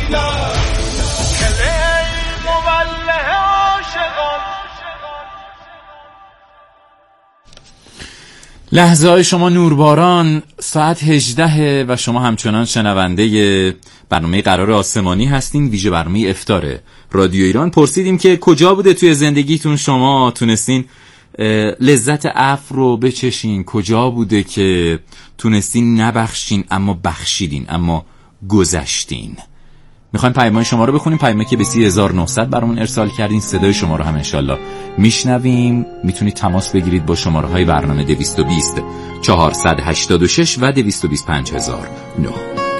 لحظه های شما نورباران، ساعت 18 و شما همچنان شنونده برنامه قرار آسمانی هستین، ویژه برنامه افطار رادیو ایران. پرسیدیم که کجا بوده توی زندگیتون شما تونستین لذت عفو رو بچشین؟ کجا بوده که تونستین نبخشین اما بخشیدین، اما گذشتین؟ میخوایم پیام‌های شما رو بخونیم، پیامی که به 3900 برامون ارسال کردین. صدای شما رو هم انشالله میشنویم. میتونید تماس بگیرید با شماره های برنامه 220 486 و 220 5009.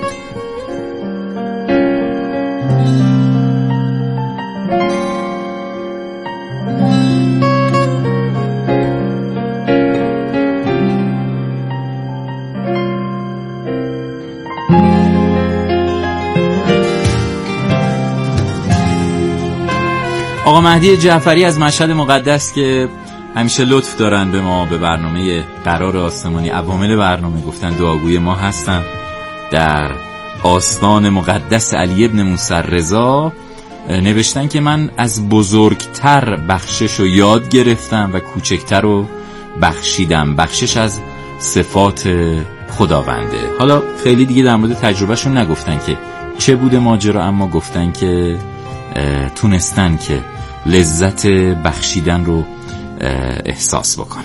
آقا مهدی جعفری از مشهد مقدس که همیشه لطف دارن به ما، به برنامه قرار آسمانی، عوامل برنامه، گفتن دعاگوی ما هستن. در آستان مقدس علی ابن موسی رضا نوشتن که من از بزرگتر بخشش رو یاد گرفتم و کوچکتر رو بخشیدم. بخشش از صفات خداونده. حالا خیلی دیگه در مورد تجربهشون نگفتن که چه بوده ماجرا، اما گفتن که تونستن که لذت بخشیدن رو احساس بکنن.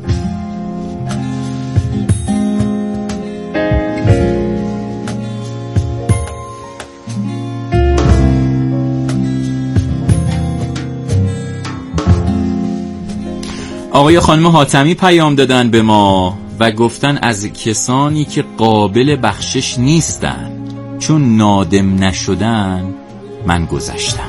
آقای خانم حاتمی پیام دادن به ما و گفتن از کسانی که قابل بخشش نیستن چون نادم نشدن من گذشتم.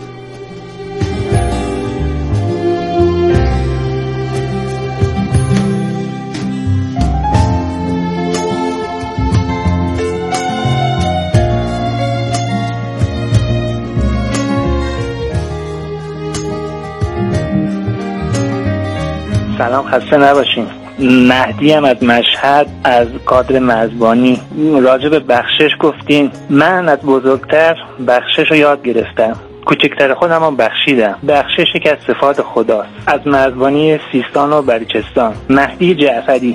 سلام، خسته نباشین. مهدی هم از مشهد، از کادر مزبانی. راجع به بخشش گفتین. من از بزرگتر بخشش رو یاد گرفتم، کوچکتر خودم هم بخشیدم. بخشش یک از صفات خداست. از مزبانی سیستان و بلوچستان، مهدی جعفری.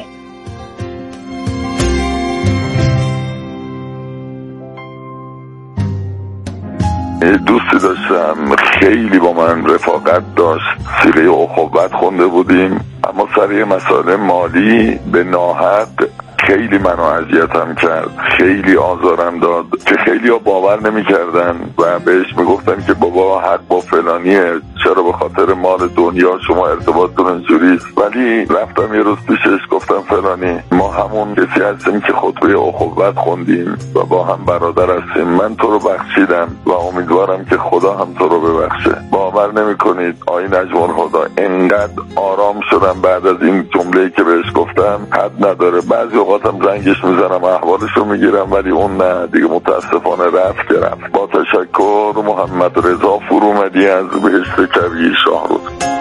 دوستی داشتم خیلی با من رفاقت داشت، سیره اخوت خونده بودیم، اما سر مسائل مالی به ناحق خیلی منو اذیتم کرد، خیلی آزارم داد که خیلی ها باور نمی کردن و بهش میگفتن که بابا حق با فلانیه، چرا به خاطر مال دنیا شما ارتباطتون اینجوریست. ولی رفتم یه روز پیشش گفتم فلانی، ما همون کسی هستیم که خطبه اخوت خوندیم و با هم برادر هستیم. من تو رو بخشیدم و امیدوارم که خدا هم تو رو ببخشه. باور نمی کنید آیین اجمال خدا انقدر آرام شدم بعد از این جمله‌ای که بهش گفتم حد نداره. بعضی اوقاتم زنگش میزنم احوالشو میگیرم، ولی اون نه دیگه، متاسفانه رفت که رفت. با تشکر، محمد رضا فرومدی از بهشت کویر شاهرود.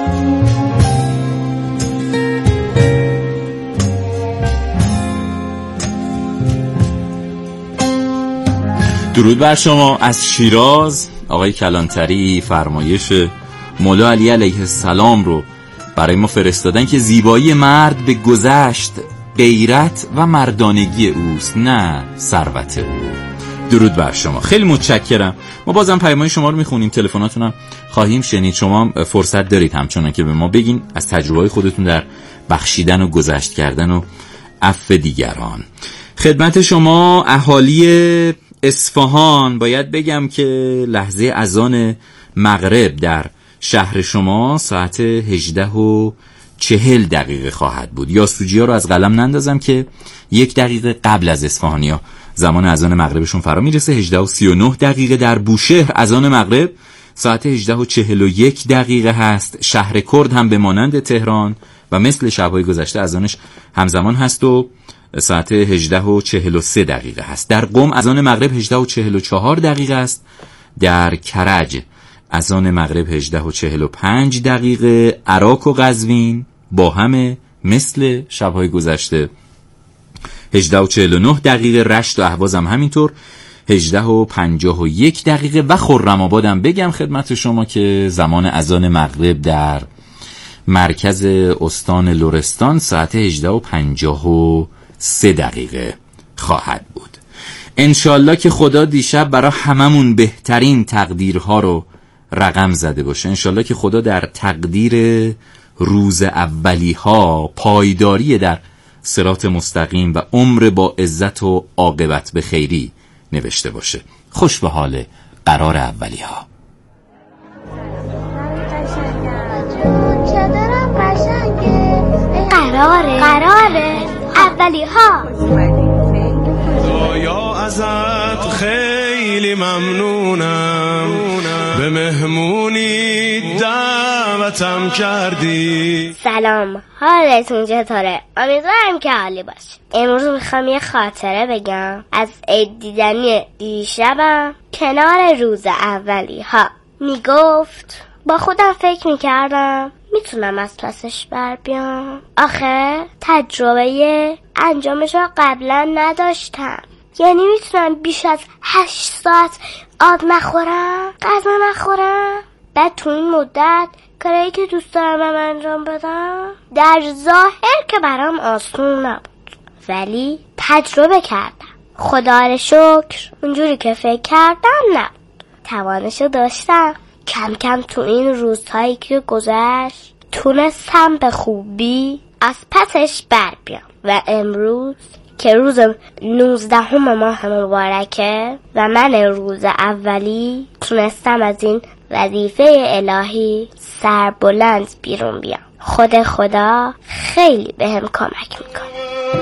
درود بر شما. از شیراز آقای کلانتری فرمایش مولا علی علیه السلام رو برای ما فرستادن که زیبایی مرد به گذشت غیرت و مردانگی اوست، نه ثروت او. درود بر شما، خیلی متشکرم. ما بازم پیام‌های شما رو میخونیم، تلفناتونم خواهیم شنید. شما فرصت دارید همچنان که به ما بگین از تجربه‌های خودتون در بخشیدن و گذشت کردن و عفو دیگران. خدمت شما اهالی اصفهان باید بگم که لحظه اذان مغرب در شهر شما ساعت 18:40 خواهد بود. یا سوجی‌ها رو از قلم نندازم که 1 دقیقه قبل از اصفهانی‌ها زمان اذان مغربشون فرا میرسه. 18:39 در بوشهر اذان مغرب ساعت 18:41 هست. شهر کرد هم به مانند تهران و مثل شب‌های گذشته اذانش همزمان هست و ساعت 18:43 هست. در قم اذان مغرب 18:44 است. در کرج اذان مغرب 18:45. عراق و قزوین با همه مثل شب‌های گذشته 18:49. رشت و اهواز هم همینطور 18:51 و خرم آبادم بگم خدمت شما که زمان اذان مغرب در مرکز استان لرستان ساعت 18:53 خواهد بود. انشالله که خدا دیشب برای هممون بهترین تقدیرها رو رقم زده باشه. انشالله که خدا در تقدیر روز اولی ها پایداری در صراط مستقیم و عمر با عزت و عاقبت به خیری نوشته باشه. خوش به حال قرار اولی ها. قراره اولی ها. خدایا ازت خیلی ممنونم، به مهمونی دعوتم کردی. سلام، حالتون چطوره؟ امیدوارم که عالی باشه. امروز میخوام یه خاطره بگم از عید دیدنی دیشبم کنار روز اولی ها. میگفت با خودم فکر میکردم میتونم از پسش بر بیام. آخه تجربه انجامش رو قبلا نداشتم. یعنی میتونم بیش از 8 ساعت آب نخورم، غذا نخورم، بعد تو این مدت کاری که دوست دارم انجام بدم. در ظاهر که برام آسون نبود، ولی تجربه کردم. خدا رو شکر اونجوری که فکر کردم نبود. توانشو داشتم. کم کم تو این روزهایی که گذشت تونستم به خوبی از پسش بر بیام و امروز که روز 19 ماه مبارکه و من روز اولی تونستم از این وظیفه الهی سربلند بیرون بیام. خدا خیلی بهم کمک میکنه.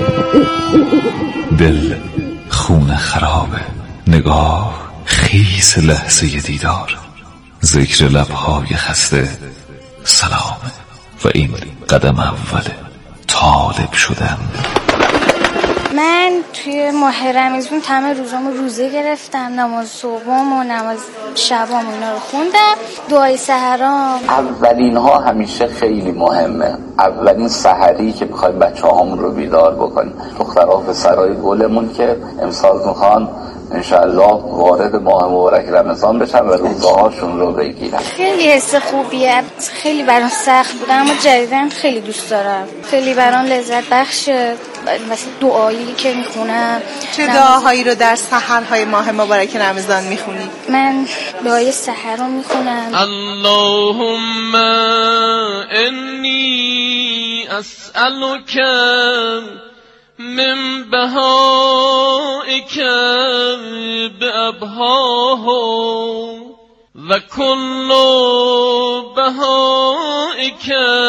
دل خون خرابه، نگاه خیس لحظه دیدار، ذکر لبهای خسته سلامه و این قدم اوله طالب شدن. من توی ماه رمضان تمام روزامو روزه گرفتم، نماز صبحام و نماز شبام اینا رو خوندم، دعای سحرام. اولین ها همیشه خیلی مهمه. اولین سحری که میخوایم بچه‌هامون رو بیدار بکنیم، دخترها و پسرای گلمون که امسال میخوان انشالله وارد ماه مبارک رمضان بشن و روزهاشون رو بگیرن. خیلی حس خوبیه. خیلی برام سخت بود اما جدیداً خیلی دوست دارم. خیلی برام لذت بخشه. مثلا دعایی که میخونم. چه دعاهایی رو در سحرهای ماه مبارک رمضان میخونی؟ من دعای سحر رو میخونم. اللهم انی اسألک من بهائک بأبهاه و کل بهائک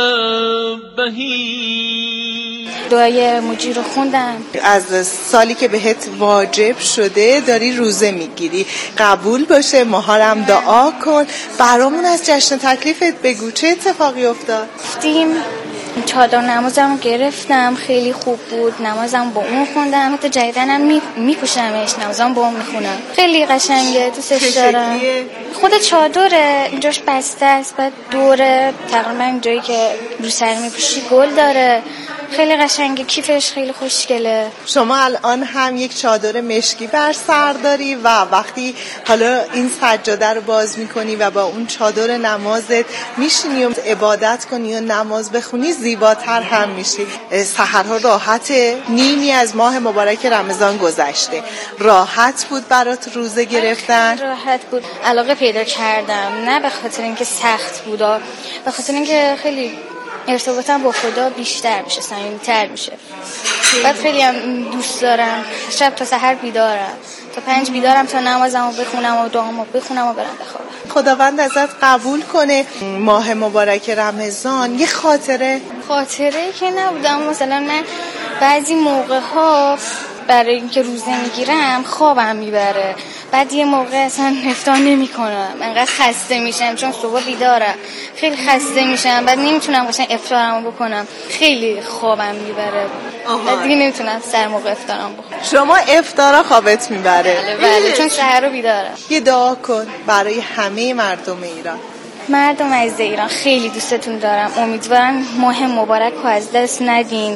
بهی. دعای مجی رو خوندم. از سالی که بهت واجب شده داری روزه میگیری، قبول باشه. ماهارم دعا کن برامون. از جشن تکلیفت بگو چه اتفاقی افتاد؟ رفتیم چادر نمازم گرفتم، خیلی خوب بود. نمازم با اون خوندم، حتی جدیدنم میپوشمش، نمازم با اون میخونم. خیلی قشنگه، دوستش دارم. خود چادره اینجاش بسته است، بعد دوره تقریبا جایی که رو سر میپوشی گل داره. خیلی قشنگه، کیفش خیلی خوشگله. شما الان هم یک چادر مشکی بر سر داری و وقتی حالا این سجاده رو باز میکنی و با اون چادر نمازت میشینی و عبادت کنی و نماز بخونی، زیباتر هم میشی. سحرها راحته. نیمی از ماه مبارک رمضان گذشته. راحت بود برات روزه گرفتن؟ راحت بود. علاقه پیدا کردم، نه به خاطر اینکه سخت بود، به خاطر اینکه خیلی ارتباطم با خدا بیشتر میشه، صمیمی‌تر میشه. بعد خیلی هم دوست دارم شب تا سحر بیدارم، تا 5 بیدارم تا نمازمو بخونم و دعامو بخونم و برم بخوابم. خداوند ازت قبول کنه. ماه مبارک رمضان یه خاطره که نبودم. مثلا من بعضی موقع ها برای اینکه روزه میگیرم خوابم میبره، بعد یه موقع اصلا افطار نمیکنم، انقدر خسته میشم چون صبح بیدارم، خیلی خسته میشم، بعد نمیتونم قشنگ افطارمو بکنم، خیلی خوابم میبره، بعد دیگه نمیتونم سر موقع افطارم بخورم. شما افطارا خوابت میبره؟ بله چون سحر رو بیدارم. یه دعا کن برای همه مردم ایران. مردم عزیز ایران خیلی دوستتون دارم، امیدوارم ماه مبارک رو از دست ندین.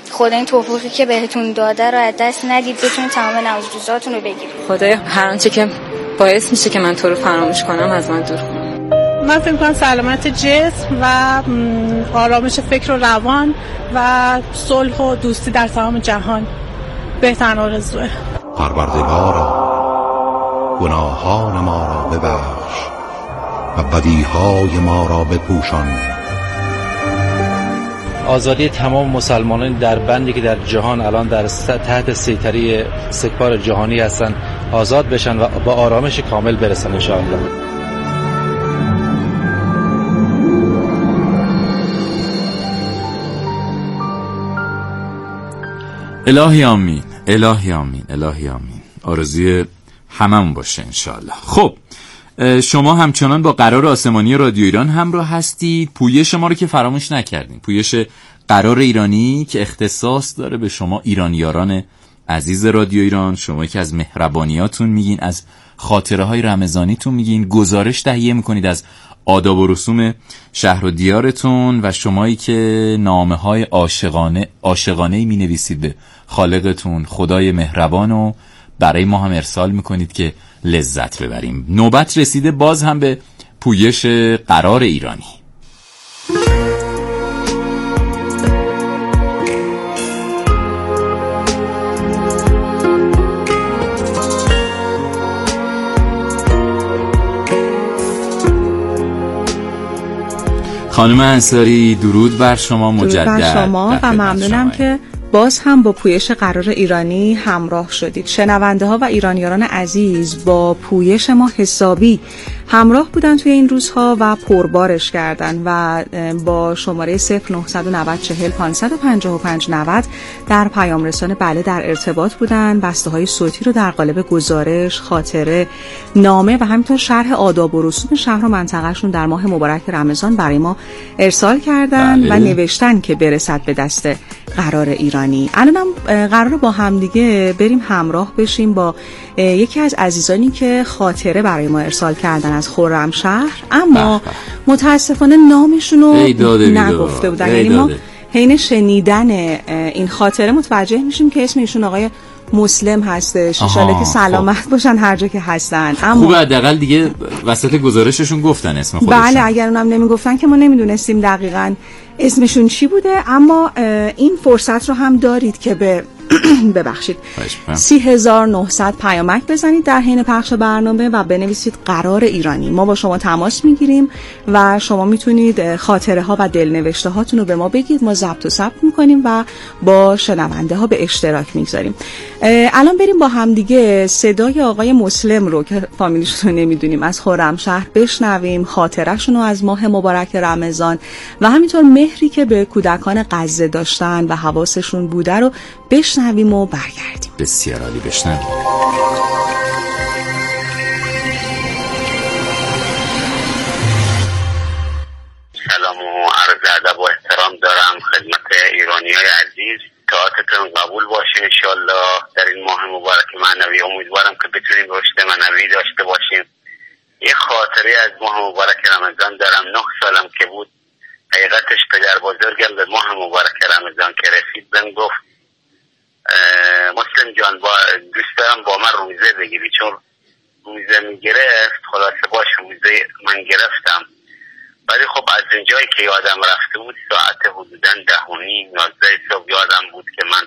خدا این توفیقی که بهتون داده رو از دست ندید، بتونید تمام نوازجوزاتون رو بگیرید. خدایا هر آنچه که باعث میشه که من تو رو فراموش کنم از من دور کن. من فکر می‌کنم سلامت جسم و آرامش فکر و روان و صلح و دوستی در تمام جهان بهترین آرزوئه. پروردگارا گناهان ما را ببخش و بدیهای ما را بپوشان. آزادی تمام مسلمانان در بندی که در جهان الان در تحت سیطره سکبار جهانی هستن آزاد بشن و با آرامش کامل برسن ان شاء الله. الهی آمین، الهی آمین، الهی آمین. آرزوی هممون باشه انشالله. خب شما همچنان با قرار آسمانی رادیو ایران همراه هستید. پویش ما رو که فراموش نکردیم، پویش قرار ایرانی که اختصاص داره به شما ایرانیاران عزیز رادیو ایران. شما که از مهربانیاتون میگین، از خاطره های رمضانیتون میگین، گزارش تهیه میکنید از آداب و رسوم شهر و دیارتون و شمایی که نامه های عاشقانه می نویسید به خالقتون، خدای مهربان، و برای ما هم ارسال میکنید که لذت ببریم. نوبت رسیده باز هم به پویش قرار ایرانی. خانم انصاری درود بر شما مجدد. درود بر شما و ممنونم که باز هم با پویش قرار ایرانی همراه شدید. شنونده ها و ایرانیاران عزیز با پویش ما حسابی همراه بودن توی این روزها و پربارش کردن و با شماره 099040555590 در پیام رسان بله در ارتباط بودن. بسته های صوتی رو در قالب گزارش، خاطره، نامه و همینطور شرح آداب و رسوم شهر و منطقهشون در ماه مبارک رمضان برای ما ارسال کردن و نوشتن که برسد به دست قرار ایرانی. الانم قراره با همدیگه بریم همراه بشیم با یکی از عزیزانی که خاطره برای ما ارسال کردن از خرمشهر، اما متاسفانه نامشون رو نگفته بودن. یعنی ما حین شنیدن این خاطره متوجه میشیم که اسم ایشون آقای مسلم هستش. انشالله که سلامت باشن هر جا که هستن. اما خوبه حداقل دیگه وسط گزارششون گفتن اسم خودشون. بله، اگر اونم نمیگفتن که ما نمیدونستیم دقیقاً اسمشون چی بوده. اما این فرصت رو هم دارید که به ببخشید 3900 پیامک بزنید در حین پخش برنامه و بنویسید قرار ایرانی. ما با شما تماس میگیریم و شما میتونید خاطره ها و دلنوشته هاتون رو به ما بگید. ما ضبط و ثبت میکنیم و با شنونده ها به اشتراک میگذاریم. الان بریم با هم دیگه صدای آقای مسلم رو که فامیلیشون رو نمیدونیم از خرمشهر بشنویم، خاطرهشون رو از ماه مبارک رمضان و همینطور مهری که به کودکان غزه داشتن و حواسشون بوده رو بشنویم و برگردیم. بسیار عالی، بشنویم. سلام و عرض ادب و احترام دارم خدمت ایرانیای عزیز. طاعتتون قبول باشه انشالله در این ماه مبارک معنوی. امیدوارم که بتونیم رشد معنوی داشته باشیم. یه خاطره از ماه مبارک رمضان دارم. 9 سالم که بود، حقیقتش پدر بزرگم به ماه مبارک رمضان که رسید بهم گفت مسلم جان دوست دارم با من روزه بگیری، چون روزه میگرفت. خلاصه باش روزه من گرفتم، ولی خب از اونجایی که یادم رفته بود ساعت حدوداً 10:30 صبح یادم بود که من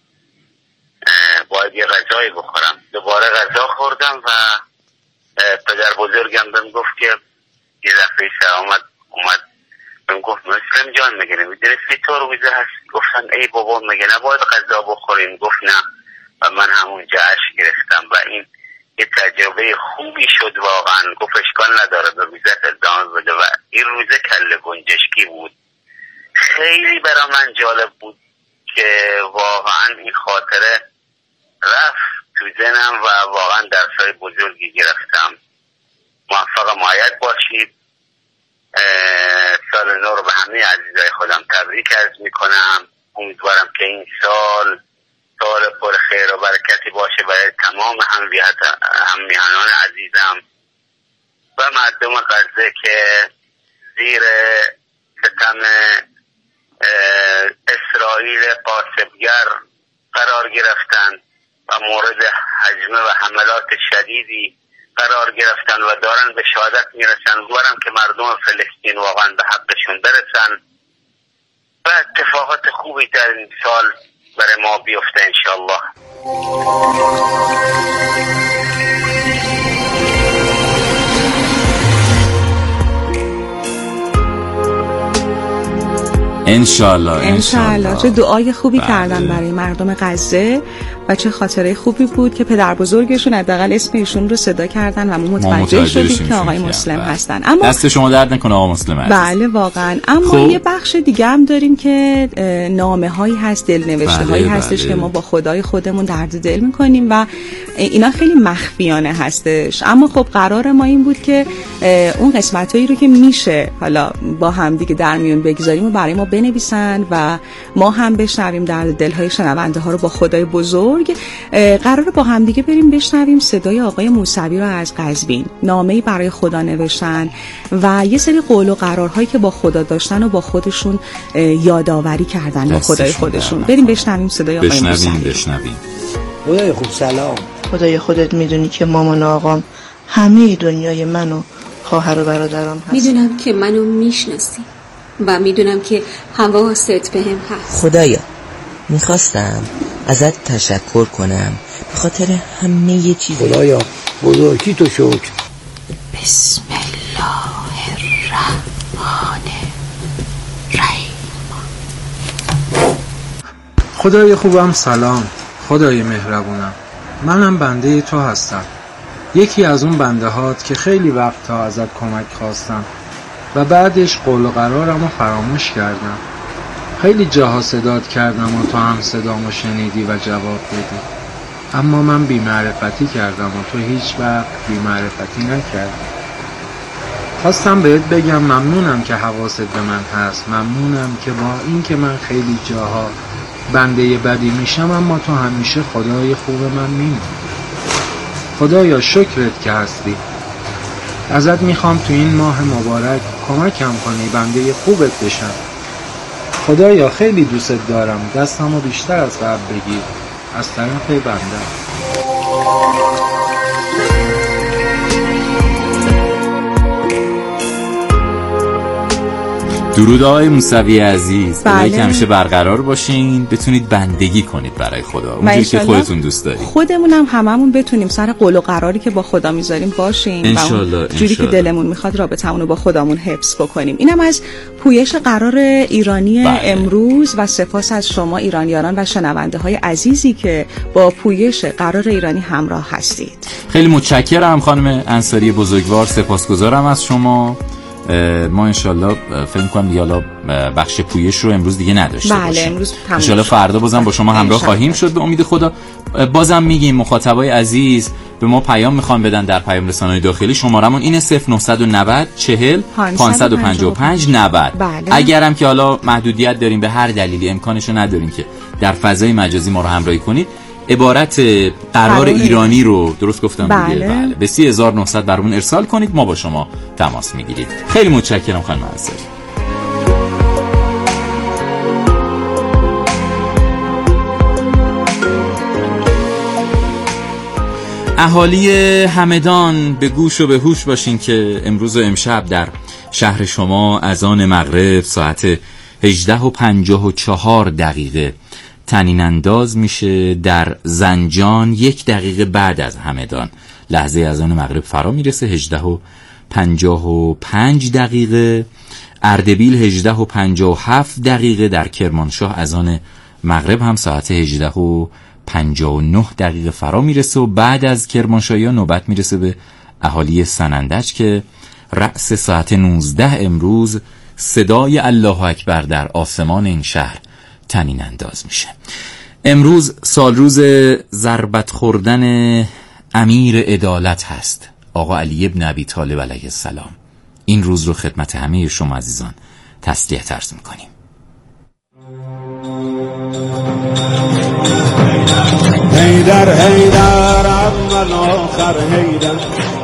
باید یه غذایی بخورم. دوباره غذا خوردم و پدر بزرگم بهم گفت که یه دفعه سلامت اومد بهم گفت مسلم جان مگه نمیدونستی تو روزه هست؟ گفتن ای بابا مگه نباید غذا بخوریم؟ گفت نه. و من همونجا اشک گرفتم و این یه تجربه خوبی شد واقعا. گفت اشکال نداره به روزت ادامه بده و این روزه کله گنجشکی بود. خیلی برای من جالب بود که واقعا این خاطره رفت تو ذهنم و واقعا درسای بزرگی گرفتم. موفق معید باشید. سال نو رو به همه عزیزای خودم تبریک عرض میکنم. امیدوارم که این سال پر خیر و برکتی باشه برای تمام هممیهنان عزیزم و مردم غزه که زیر ستم اسرائیل قاصبگر قرار گرفتند و مورد هجمه و حملات شدیدی قرار گرفتن و دارن به شهادت میرسن. امیدوارم که مردم فلسطین واقعا به حقشون برسن و اتفاقات خوبی در این سال برای ما بیفته انشالله. انشالله. چه دعای خوبی کردن برای مردم غزه و چه خاطره خوبی بود که پدر بزرگشون حداقل اسم ایشون رو صدا کردن و ما متوجه شدیم که آقای مسلم هستن. اما دست شما درد نکنه آقا مسلم عزیز. بله واقعا. اما یه بخش دیگه هم داریم که نامه هایی هست، دلنوشته هایی هستش که ما با خدای خودمون درد دل میکنیم و اینا خیلی مخفیانه هستش. اما خب قرار ما این بود که اون قسمتایی رو که میشه حالا با هم دیگه در میون بگذاریم و برای ما بنویسن و ما هم بشنویم درد دلهای شنونده ها رو با خدای بزرگ. قراره با هم دیگه بریم بشنویم صدای آقای موسوی رو از قزوین. نامه‌ای برای خدا نوشتن و یه سری قول و قرارهایی که با خدا داشتن و با خودشون یادآوری کردن با خدای خودشون. بریم بشنویم صدای آقای موسوی. بشنویم. خدای خوب سلام. خدای خودت میدونی که مامان آقام همه دنیای من و خواهر و برادرام هست. میدونم که منو میشناسی و میدونم که حواست بهم هست. خدایا میخواستم ازت تشکر کنم به خاطر همه چیز. خدایا بزرگی تو شکر. بسم الله الرحمن الرحیم. خدای خوبم سلام. خدای مهربونم، منم بنده تو هستم، یکی از اون بنده هات که خیلی وقتا ازت کمک خواستم و بعدش قول و قرارم رو فراموش کردم. خیلی جاها صدات کردم و تو هم صدامو شنیدی و جواب بدی، اما من بی‌معرفتی کردم و تو هیچ وقت بی‌معرفتی نکردی. خواستم بهت بگم ممنونم که حواست به من هست، ممنونم که با این که من خیلی جاها بنده بدی میشم اما تو همیشه خدای خوب من میمونی. خدایا شکرت که هستی. ازت میخوام تو این ماه مبارک کمکم کنی بنده خوبت بشم. خدایا خیلی دوست دارم، دستمو بیشتر از قبل بگیر از طرف بنده. درود آقای موسوی عزیز. برای که همیشه برقرار باشین، بتونید بندگی کنید برای خدا اونجوری که خودتون دوست دارید. خودمونم هممون بتونیم سر قول و قراری که با خدا میذاریم باشیم و جوری که دلمون میخواد رابطمون رو با خدامون حفظ بکنیم. اینم از پویش قرار ایرانی امروز و سپاس از شما ایرانیان و شنونده های عزیزی که با پویش قرار ایرانی همراه هستید. خیلی متشکرم خانم انصاری بزرگوار، سپاسگزارم از شما. ما انشالله فکر کنم دیگه حالا بخش پویش رو امروز دیگه نداشته باشیم. امروز انشالله فردا بازم با شما همراه خواهیم شد به امید خدا. بازم میگیم مخاطبای عزیز به ما پیام میخوان بدن در پیام رسانه‌های داخلی. شمارمون اینه 0990 40 555 90. اگرم که حالا محدودیت داریم به هر دلیلی امکانشو نداریم که در فضای مجازی ما رو همراهی کنید، عبارت قرار ایرانی رو درست گفتم دیگه بله به 3900 برامون ارسال کنید، ما با شما تماس میگیریم. خیلی متشکرم خانم انصاری. اهالی همدان به گوش و به هوش باشین که امروز و امشب در شهر شما اذان مغرب ساعت 18:54 طنین انداز میشه. در زنجان 1 دقیقه بعد از همدان لحظه اذان مغرب فرا میرسه 18:55. اردبیل 18:57. در کرمانشاه اذان مغرب هم ساعت 18:59 فرا میرسه و بعد از کرمانشاهی نوبت میرسه به اهالی سنندج که رأس ساعت 19 امروز صدای الله اکبر در آسمان این شهر طنین انداز میشه. امروز سال روز ضربت خوردن امیر عدالت هست، آقا علی ابن ابی طالب علیه السلام. این روز رو خدمت همه شما عزیزان تسلیت عرض میکنیم. حیدر حیدر اول آخر حیدر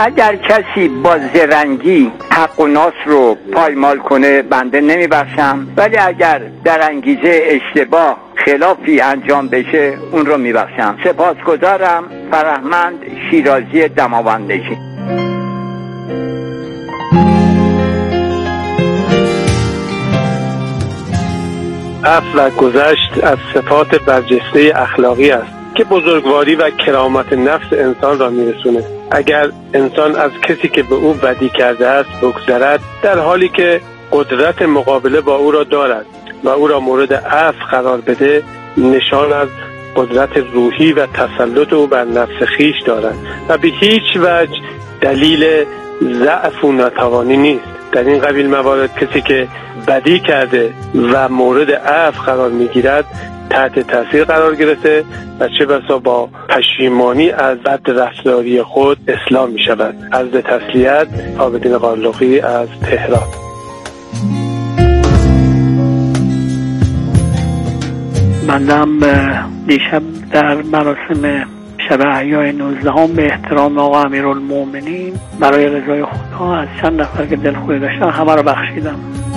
اگر کسی با زرنگی حق و ناس رو پایمال کنه بنده نمیبخشم، ولی اگر در انگیزه اشتباه خلافی انجام بشه اون رو میبخشم. سپاسگزارم. فرهمند شیرازی دماوندگی. عفو و گذشت از صفات برجسته اخلاقی است که بزرگواری و کرامت نفس انسان را میرسونه. اگر انسان از کسی که به او بدی کرده است بگذرد، در حالی که قدرت مقابله با او را دارد و او را مورد عفو قرار بده، نشان از قدرت روحی و تسلط او بر نفس خیش دارد و به هیچ وجه دلیل ضعف و ناتوانی نیست. در این قبیل موارد کسی که بدی کرده و مورد عفو قرار میگیرد تحت تاثیر قرار گرفته و چه بسا با پشیمانی از بد رفتاری خود اصلاح می شود. عرض تسلیت، عابدین قارلقی از تهران. بندم دیشب در مراسم شب احیای 19 به احترام آقا امیرالمومنین برای رضای خدا از چند نفر که دلخوری داشتن همه رو بخشیدم.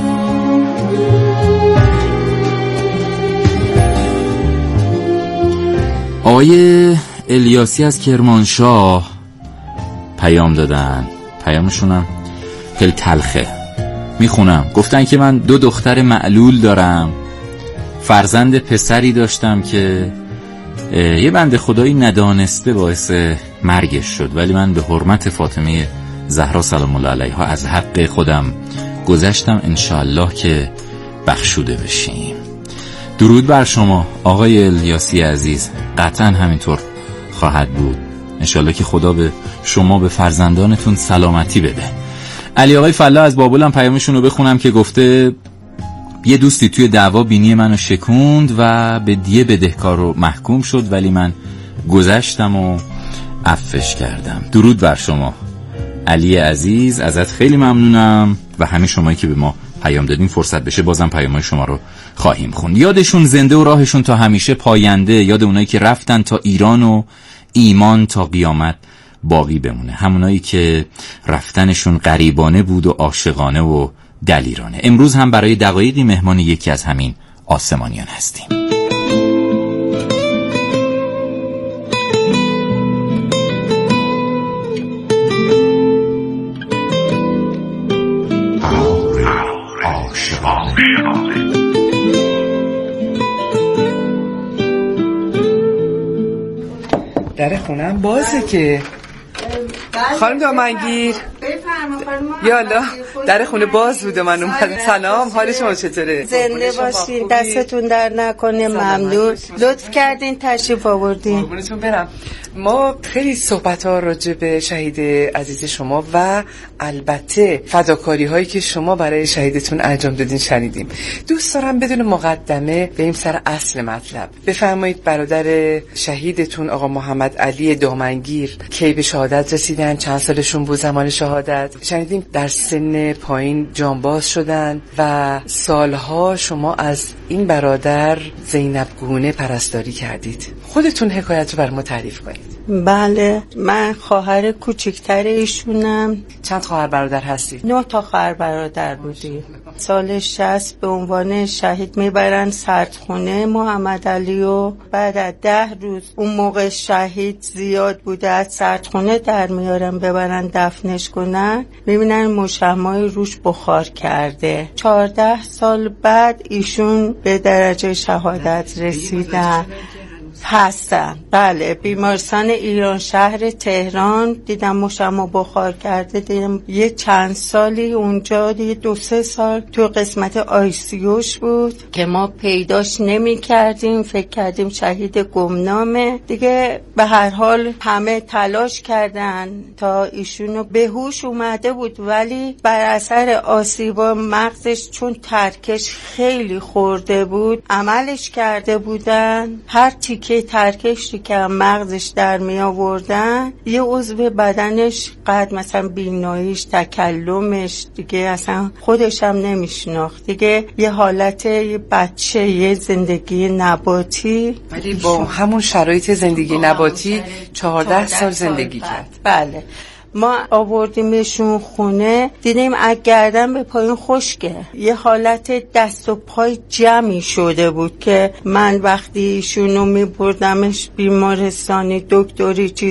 آقای الیاسی از کرمانشاه پیام دادن. پیامشونم خیلی تلخه، میخونم. گفتن که من 2 دختر معلول دارم، فرزند پسری داشتم که یه بنده خدایی ندانسته باعث مرگش شد، ولی من به حرمت فاطمه زهرا سلام الله علیها از حق خودم گذشتم، انشاءالله که بخشوده بشیم. درود بر شما آقای الیاسی عزیز. قطعا همینطور خواهد بود انشاءالله که خدا به شما به فرزندانتون سلامتی بده. علی آقای فلا از بابل هم پیامشون رو بخونم که گفته یه دوستی توی دعوا بینی منو شکوند و به دیه بدهکار رو محکوم شد، ولی من گذشتم و عفوش کردم. درود بر شما علی عزیز، ازت خیلی ممنونم و همه شمایی که به ما پیام دادین فرصت بشه بازم پیامای شما رو خواهیم خوند. یادشون زنده و راهشون تا همیشه پاینده. یاد اونایی که رفتن تا ایران و ایمان تا قیامت باقی بمونه، همونایی که رفتنشون غریبانه بود و عاشقانه و دلیرانه. امروز هم برای دقایقی مهمان یکی از همین آسمانیان هستیم. در خونم بازه که خانم دامنگیر یالا در خونه باز بوده، من اومدم. سلام، حال شما چطوره؟ زنده باشین، دستتون در نکنه. ممنون، لطف کردین تشریف آوردین. قربونتون برم. ما خیلی صحبت ها راجع به شهید عزیز شما و البته فداکاری هایی که شما برای شهیدتون انجام دادین شنیدیم. دوست دارم بدون مقدمه بریم سر اصل مطلب. بفرمایید برادر شهیدتون آقا محمد علی دامنگیر کی به شهادت رسیدن؟ چند سالشون بود زمان شهادت؟ شنیدیم در سن پایین جانباز شدن و سالها شما از این برادر زینب گونه پرستاری کردید. خودتون حکایت رو بر ما تعریف کنید. بله، من خواهر کوچکتر ایشونم. چند خواهر برادر هستید؟ 9 تا خواهر برادر بودیم. سال 60 به عنوان شهید میبرن سردخونه محمد علی و بعد از 10 روز، اون موقع شهید زیاد بوده، از سردخونه در میارن ببرن دفنش کنن، میبینن مشمعی روش بخار کرده. 14 سال بعد ایشون به درجه شهادت رسیدن. هستن. بله، بیمارستان ایران شهر تهران دیدم مشمع بخار کرده. دیدم یه چند سالی اونجا، دیگه 2-3 سال تو قسمت آیسیوش بود که ما پیداش نمی کردیم، فکر کردیم شهید گمنامه دیگه. به هر حال همه تلاش کردن تا ایشونو به هوش اومده بود، ولی بر اثر آسیبا مغزش چون ترکش خیلی خورده بود عملش کرده بودن. هر تیکه ترکشی که مغزش در می آوردن یه عضو بدنش قد مثلا بیناییش، تکلمش دیگه اصلا خودش هم نمیشناخت دیگه. یه حالت یه بچه، یه زندگی نباتی، ولی با همون شرایط زندگی نباتی 14 سال زندگی کرد. بله. ما آوردیمشون خونه، دیدیم از گردن به پایین خشکه، یه حالت دست و پای جمعی شده بود که من وقتی ایشونو میبردمش بیمارستانی دکتری